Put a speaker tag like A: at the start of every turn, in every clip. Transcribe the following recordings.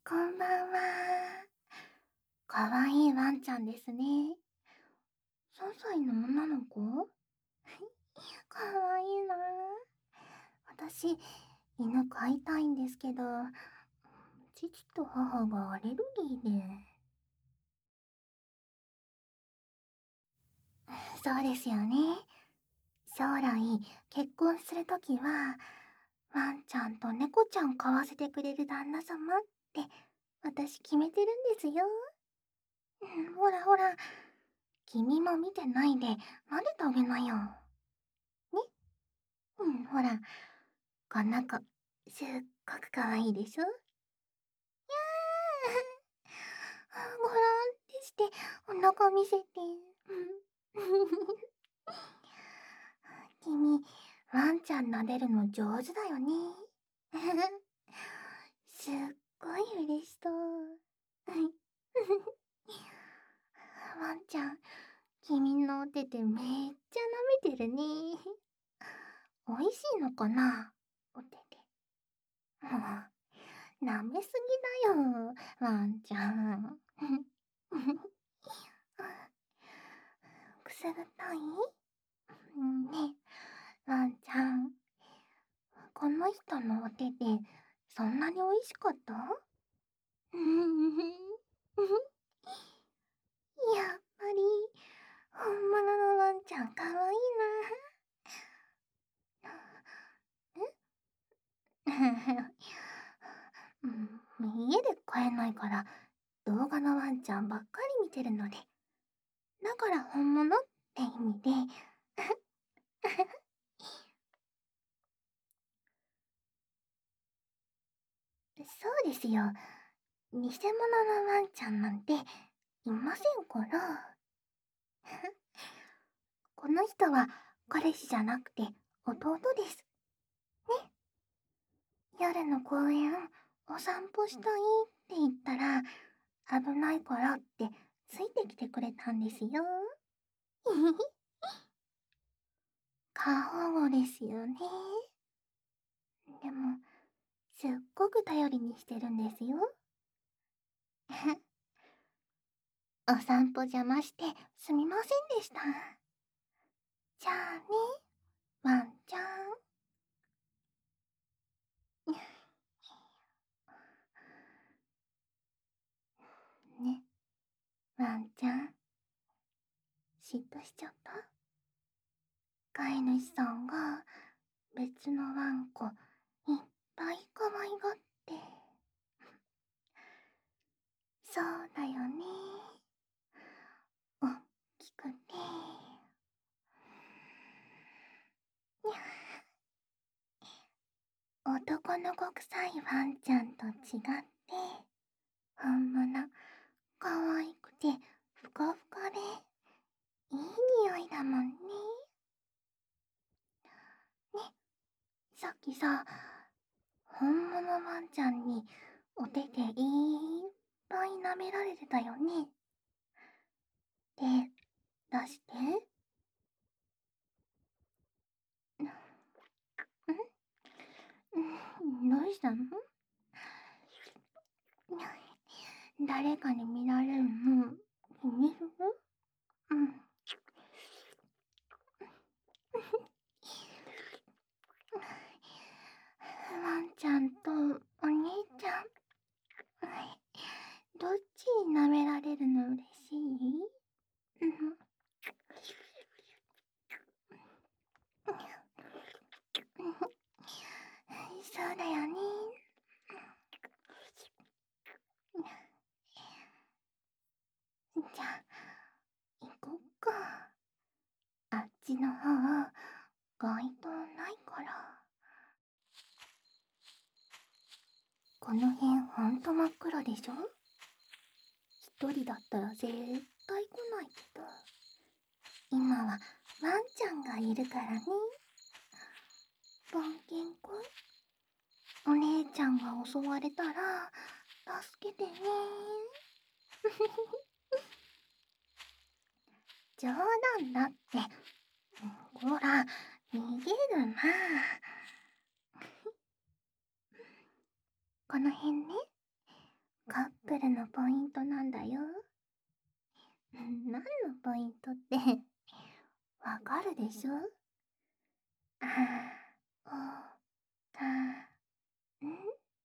A: こんばんは。かわいいワンちゃんですね。3歳の女の子かわいいな。私、犬飼いたいんですけど、父と母がアレルギーで。そうですよね。将来、結婚するときは、ワンちゃんと猫ちゃん飼わせてくれる旦那様って、私決めてるんですよ。ほらほら、君も見てないで、撫でてあげなよ。ね。ほら、この子、すっごくかわいいでしょ。ごろんってして、お腹見せて。君、ワンちゃん撫でるの上手だよね。すっごい嬉しそう。ワンちゃん、君のお手手めっちゃ舐めてるね。おいしいのかなお手手。もう、舐めすぎだよ、ワンちゃん。くすぐったいねえ、ワンちゃん。この人のお手手、そんなに美味しかった？やっぱり、本物のワンちゃんかわいいな。家で飼えないから、動画のワンちゃんばっかり見てるので。だから本物って意味で。そうですよ。偽物のワンちゃんなんていませんから。この人は彼氏じゃなくて弟です。ね。夜の公園お散歩したいって言ったら危ないからってついてきてくれたんですよ。過保護ですよね。でも、すっごく頼りにしてるんですよ。お散歩邪魔してすみませんでした。じゃあね、ワンちゃん。ね、ワンちゃん。嫉妬しちゃった？飼い主さんが別のワンコいっぱい可愛がって。そうだよね。おっきくて。男の子臭いワンちゃんと違って、本物、可愛くてふかふかで、いい匂いだもんね。ね、さっきさ、本物ワンちゃんにお手でいっぱい舐められてたよね。手、出して。どうしたの？誰かに見られるの気にする？うん。ワンちゃんとお兄ちゃん、どっちに舐められるの嬉しい？うん。そうだよね。じゃあ、行こっか。あっちの方、街灯ないから。この辺ほんと真っ暗でしょ？一人だったら絶対来ないけど。今はワンちゃんがいるからね。番犬くん、お姉ちゃんが襲われたら助けてね。冗談だって。ほら、逃げるな。この辺ね、 カップルのポイントなんだよ。何のポイントってわかるでしょ？あー、お、た、ん、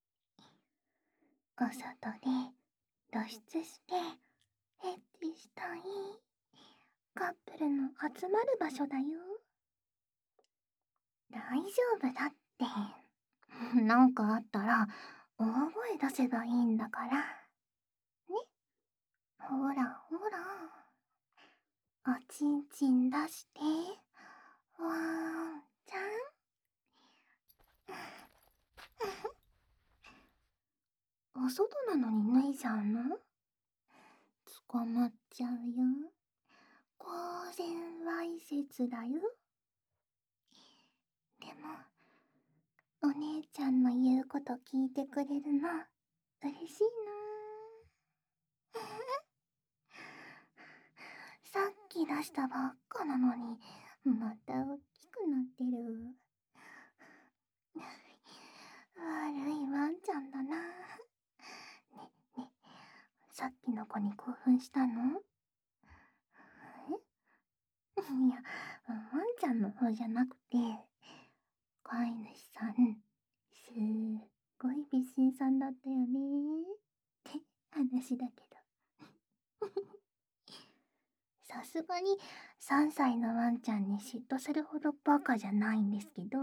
A: お外で露出してエッチしたいカップルの集まる場所だよ。大丈夫だって。なんかあったら大声出せばいいんだから。ね、ほらほら。おちんちん出して。わーんちゃん。お外なのに脱いじゃうの？捕まっちゃうよ。公然わいせつだよ。でも、お姉ちゃんの言うこと聞いてくれるの、嬉しいなさっき出したばっかなのに、また大きくなってる。悪いワンちゃんだな。ね、さっきの子に興奮したの？いや、ワンちゃんの方じゃなくて、飼い主さん、すっごい美人さんだったよねって話だけど。さすがに3歳のワンちゃんに嫉妬するほどバカじゃないんですけど。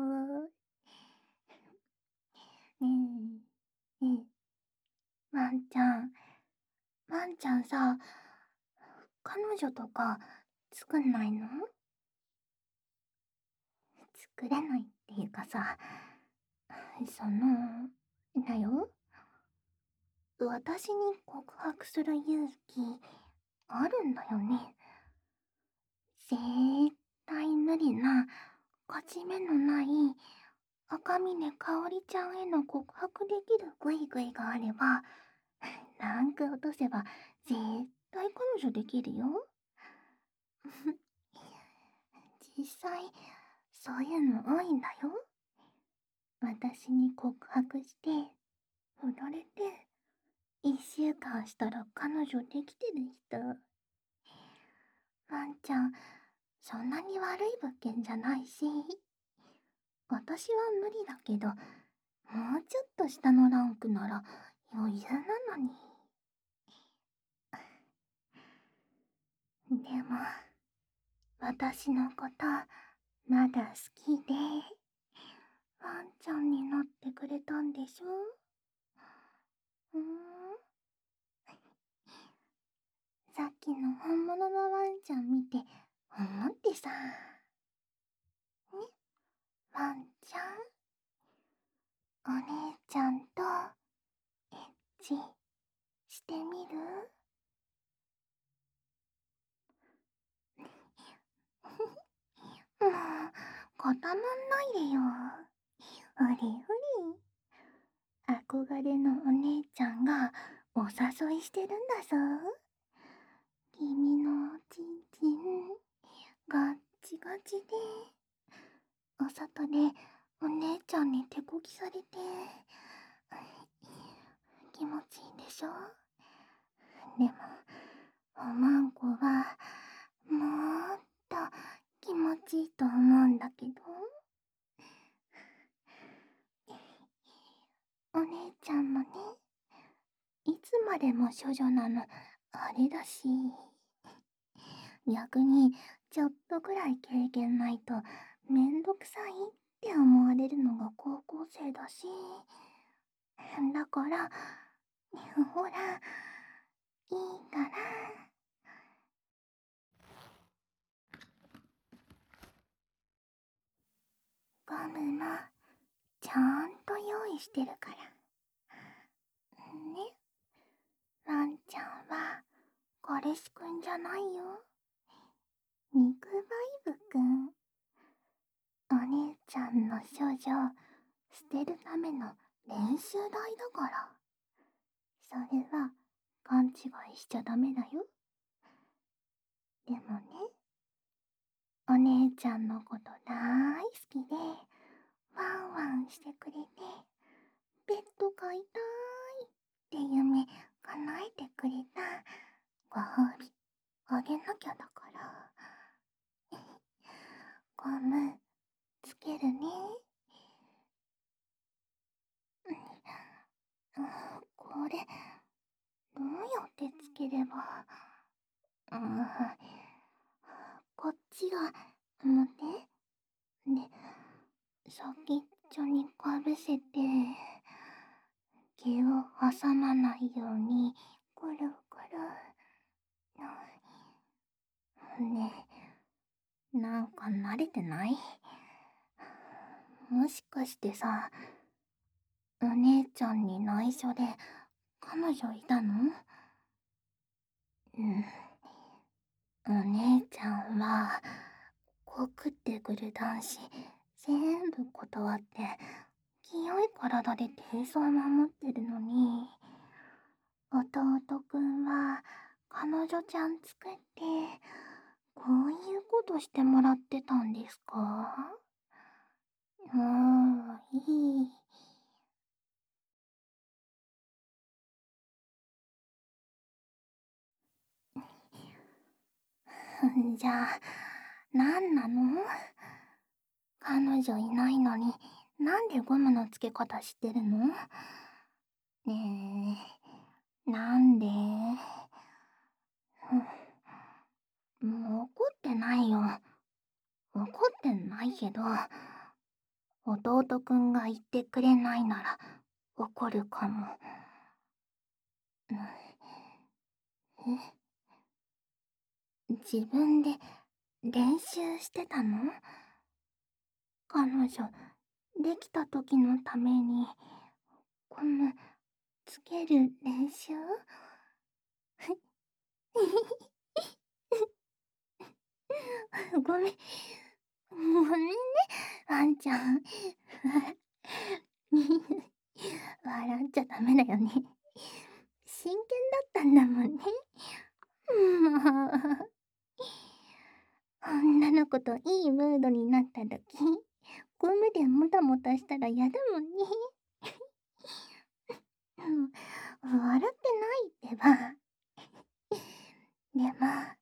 A: ねえ、ねえ、ワンちゃんさ、彼女とか作んないの？作れないっていうかさ、だよ。私に告白する勇気あるんだよね。絶対無理な勝ち目のない赤嶺かおりちゃんへの告白できるグイグイがあれば、ランク落とせば絶対彼女できるよ。実際そういうの多いんだよ。私に告白して振られて1週間したら彼女できてる人。ワンちゃんそんなに悪い物件じゃないし、私は無理だけど、もうちょっと下のランクなら余裕なのに。でも、私のことまだ好きで、ワンちゃんになってくれたんでしょ？さっきの本物のワンちゃん見て思ってさ。ね、ワンちゃん、お姉ちゃんとエッチしてみる？もう、固まんないでよ。ほりほり。憧れのお姉ちゃんがお誘いしてるんだぞ。君のおちんちん、ガッチガチで、お外でお姉ちゃんに手こきされて、気持ちいいでしょ？でも、おまんこは、もっと気持ちいいと思うんだけど。お姉ちゃんもね、いつまでも処女なの、あれだし。逆に、ちょっとくらい経験ないと、めんどくさいって思われるのが高校生だし。だから、ほら、いいから。ゴムも、ちゃんと用意してるから。ね、ワンちゃんは、彼氏くんじゃないよ。肉バイブくん。お姉ちゃんの処女、捨てるための練習台だから。それは、勘違いしちゃダメだよ。でもね、お姉ちゃんのこと大好きで、ワンワンしてくれて、ペット飼いたーいっって夢叶えてくれた。ご褒美あげなきゃだから。ゴムつけるね。これどうやってつければ。うん、こっちが表で、先っちょにかぶせて、毛を挟まないようにぐるぐる。ねえ、なんか慣れてない？もしかしてさ、お姉ちゃんに内緒で彼女いたの？うん。お姉ちゃんは告ってくる男子全部断って清い体で低層を守ってるのに、弟くんは彼女ちゃん作ってこういうことしてもらってたんですか？もういい。じゃあ何なの？彼女いないのになんでゴムのつけ方知ってるの？ねえ、なんで？もう怒ってないよ。怒ってないけど、弟くんが言ってくれないなら怒るかも。自分で練習してたの？彼女できた時のためにゴムつける練習？ごめん、ごめんね、ワンちゃん。笑っちゃダメだよね。真剣だったんだもんね。もう、女の子といいムードになった時、ゴムでもたもたしたら嫌だもんね。笑ってないってば。でも、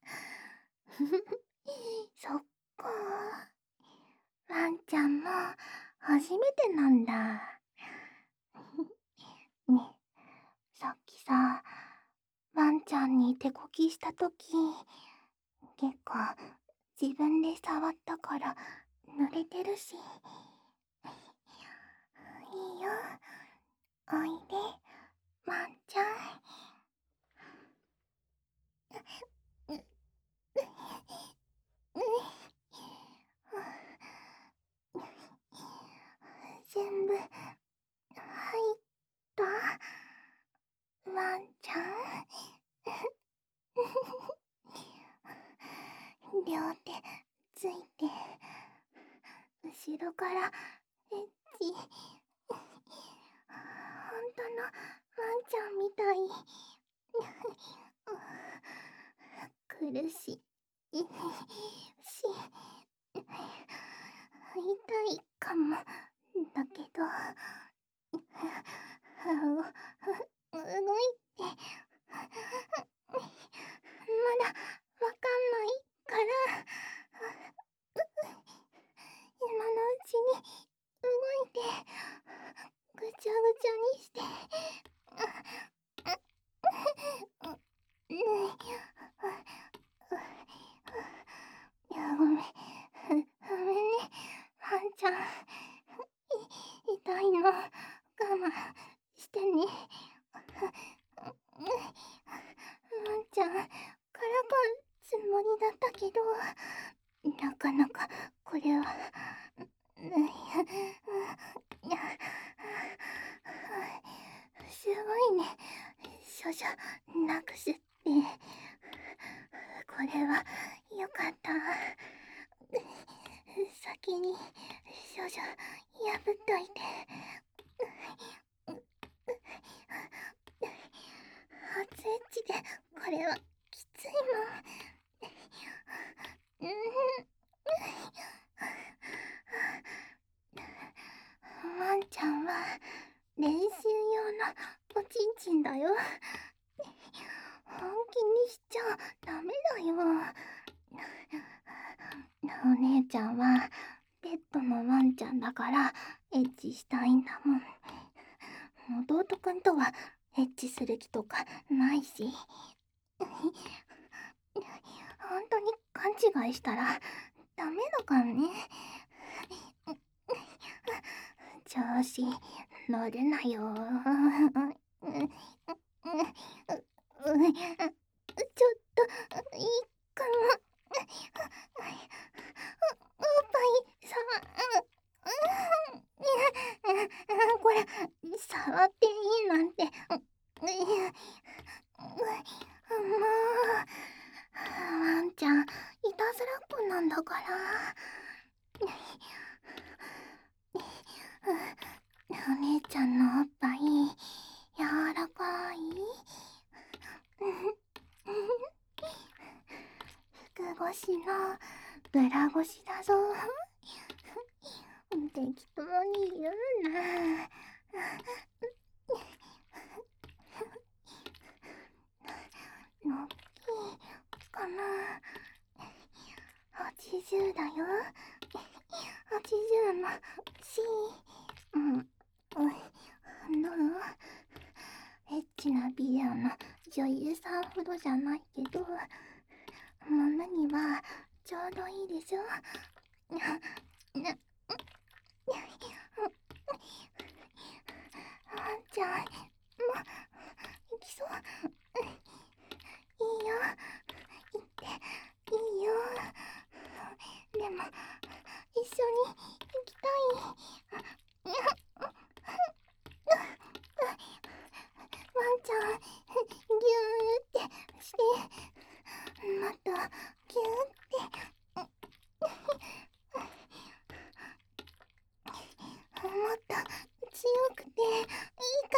A: そっか。ワンちゃんも初めてなんだ。ね、さっきさ、ワンちゃんに手こきしたとき、結構自分で触ったから濡れてるし。いいよ、おいで、ワンちゃん。う、う、全部入ったワンちゃん。両手ついて、後ろからエッチ。本当のワンちゃんみたい。苦しいし、痛いかもだけど、動いてまだわかんないから、今のうちに動いてぐちゃぐちゃにして、いや、ごめんね、ワンちゃん。痛いの我慢してね。ワンちゃんからかうつもりだったけど、なかなかこれは。すごいね、処女なくすって。これはよかった。先に処女破っといて。初エッチでこれはきついもん。ワンちゃんは練習用のおちんちんだよ。本気にしちゃダメだよ。お姉ちゃんはペットのワンちゃんだからエッチしたいんだもん。弟くんとはエッチする気とかないし。本当に勘違いしたらダメだからね。調子乗るなよ。ちょっといいかな。おっぱいこれ触っていいなんて。もうワンちゃんいたずらっ子なんだから。お姉ちゃんのおっぱい柔らかい。服越しのブラ越しだぞ。適当に言うな。のっぴーかな。80だよ。80の C。どう？エッチなビデオの女優さんほどじゃないけど、ものにはちょうどいいでしょ。ワンちゃんも行きそう。いいよ、行っていいよ。でも一緒に行きたい。ワンちゃんギューってして、もっとギューって、もっと強くていいから。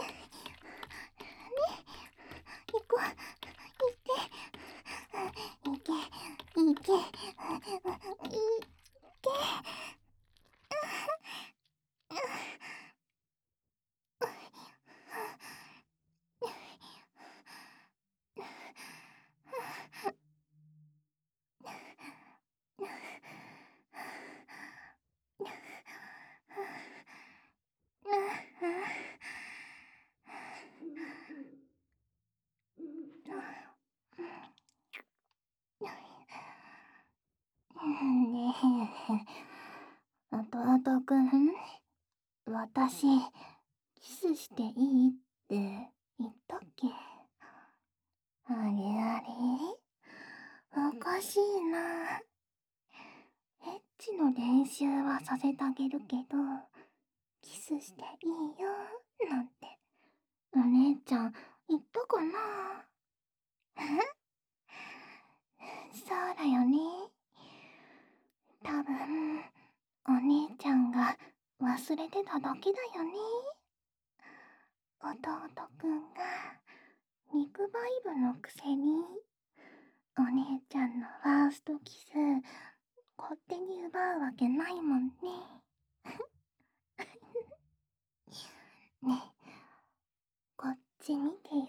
A: 行こう。行って行け行け行け。ねえ、弟くん、私、キスしていいって言ったっけ？あれあれ、おかしいな。エッチの練習はさせてあげるけど、キスしていいよ、なんて、お姉ちゃん言ったかな？そうだよね。多分、お姉ちゃんが忘れてただけだよね。弟くんが肉バイブのくせに、お姉ちゃんのファーストキス、勝手に奪うわけないもんね。ねえ、こっち見てよ。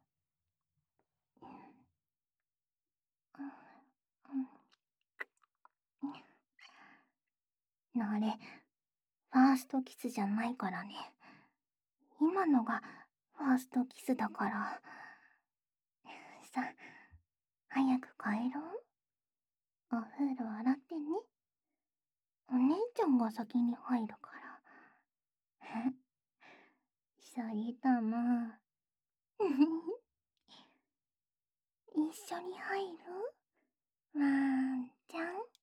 A: あれ、ファーストキスじゃないからね。今のがファーストキスだから。さ、早く帰ろう。お風呂洗ってね。お姉ちゃんが先に入るから。それとも、一緒に入る？ワンちゃん。